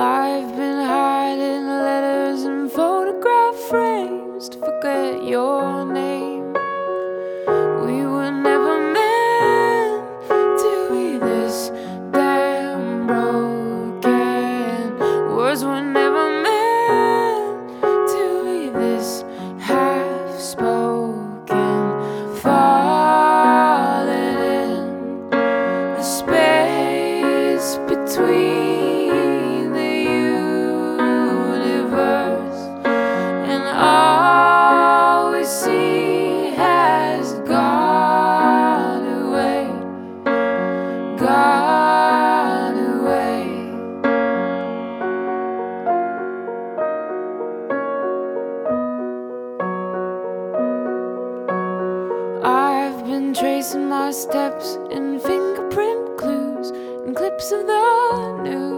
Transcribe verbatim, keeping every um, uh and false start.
I've been hiding letters and photograph frames to forget your name. We were never meant to be this damn broken. Words were never meant to be this half-spoken. Falling in the space between gone away. I've been tracing my steps in fingerprint clues and clips of the news.